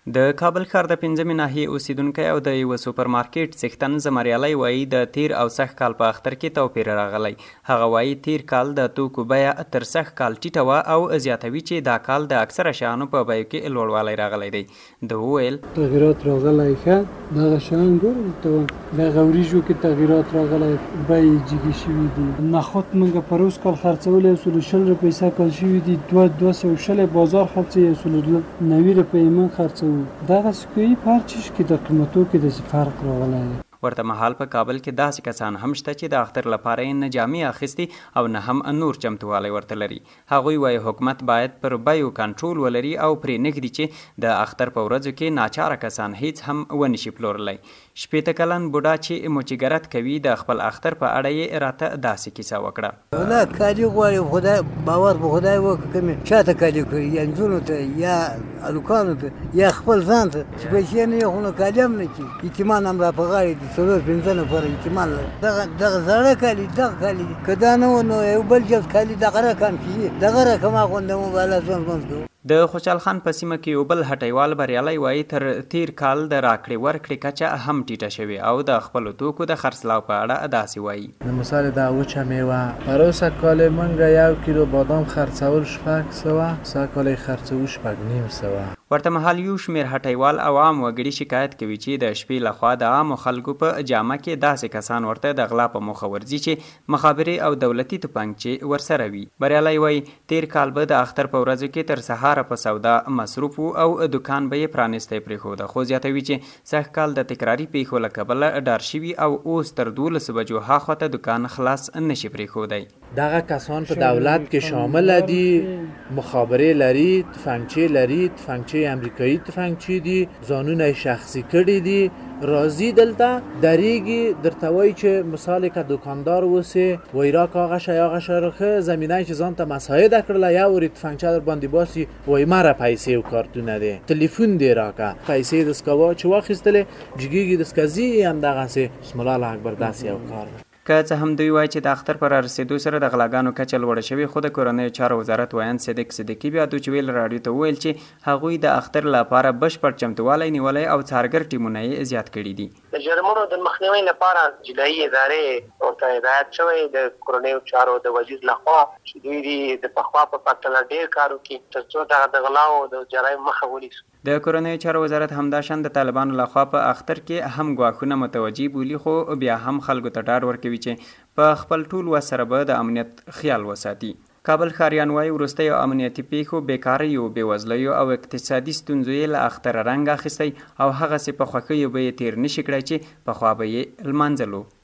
د کابل ښار د 5مې ناحیې اوسیدونکی او د یوه سوپرمارکیټ څښتن زمریالی وایي د تیر او سږ کال په اختر کې توپیر راغلی. هغه وایي تیر کال د توکو بیه تر سږ کال ټیټه وه او زیاتوي چې دا کال د اکثره شیانو په بیو کې لوړوالی راغلی دی. د وویل تغییرات راغلی ښه دغه شیان ګورم ته دغه وریجو کې تغییرات راغلی بیې جګې شوي دي. نخود موږ په روز کال خرڅولی 160 روپۍ سږ کال شوي دي 200 بازار خرڅوي 190 روپۍ موږ خرڅوو. دغه سکوي په هر چیز کې د قیمتو کې د فرق راغلی دی. ورته مهال په کابل کې داسې کسان هم شته چې د اختر لپاره یې نه جامې اخیستي او نه هم نور چمتوالی ورته لري. هغوی وایي حکومت باید پر بیو کنټرول ولري او پرې نږدي چې د اختر په ورځو کې ناچاره کسان هیڅ هم ونشي پلورلی. 80 کلن بوډا چې موچیګرت کوي د خپل اختر په اړه یې راته داسې کیسه وکړه. ولا کالي غواړي خدای باور په خدای وکړي کومې چاته کالي کوي یا نجونو ته یا الوکانو ته یا خپل ځان ته چې پیسې نه خو نه کالي هم نه کي اطمینان هم را په غاړه دي 4-5 نفر اطمینان لري. دغه زاړه کالي دغه کالي که دا نه و نو یو بل جز کالي دغه رقم کېږي دغه رقم اغوندم بالا ځان کوو. د خوشحال خان په سیمه کې یو بل هټیوال بریالی وایي تر تیر کال د راکړې ورکړې کچه هم ټیټه شوې او د خپلو توکو د خرڅلاو په اړه داسې وایي. د مثال د وچه میوه پروسه کال موږ 1 کیلو بادام خرڅول 600 سږ کال خرڅو 6.5 ورته مهال یو شمېر هټیوال او عام وګړي شکایت کوي چې د شپې لخوا د عامو خلکو په جامه کې داسې کسان ورته د غلا په موخه ورځي چې مخابرې او دولتي توپنچې ورسره وي. بریالی وایي تیر کال به د اختر په ورځو کې تر سهاره په سودا مصروف او دکان به یې پرانیستی پرېښوده، خو زیاتوي چې سږ کال د تکراري پیښو له کبله ډار شوي او اوس تر 12 بجو هاخوا ته دکان خلاص نشي پرېښودی. دغه کسان په دولت کې شامل دي، مخابرې لري، تفنگچې لري، تفنگچې امریکایی تفنگچې دي، ځانونه شخصي کړي دي، راځي دلته درېږي درته وایي چې مثال که دکاندار اوسې وایي راکه هغه شی هغه شی ښه زمینه چې ځان ته مساعده کړله یا ورې تفنگچه در باندې باسي وایي مره پیسې و کارتونه دی تلیفون دی راکه پیسې دسکه چې واخیستلې جګېږي دسکه ځي هم دغسې بسم الله الله اکبر داسې یو کار دی. که څه هم دوی وایي چې د اختر پر رسېدو سره د غلاګانو کچه لوړه شوې، خو د کورنیو چارو وزارت ویاند صدیق صدیقي بیا دوچ ویل راډیو ته وویل چې هغوی د اختر لپاره بشپړ چمتوالی نیولی او څارګر ټیمونه یې زیات کړي دي. د جرمونو د مخنیوي لپاره جنایي ادارې ورته هدایت شوی د کورنیو چارو د وزیر لخوا چې دوی دې د پخوا په پرتله ډېر کار وکړي تر څو د غلاو د جرایم مخه ونیسو. د کورنیو چارو وزارت همداشان د طالبانو لخوا په اختر کې هم ګواښونه متوجه بولي، خو بیا هم خلکو ته ډاډ ورکوي چې په خپل ټول وس سره به د امنیت خیال وساتي. کابل ښاریان وایي وروستیو امنیتي پیښو بېکاریو بېوزلیو او اقتصادي ستونزو یې له اختره رنګ اخیستی او هغسې په خوښیو به یې تیر نشي کړی چې پخوا به یې لمانځلو.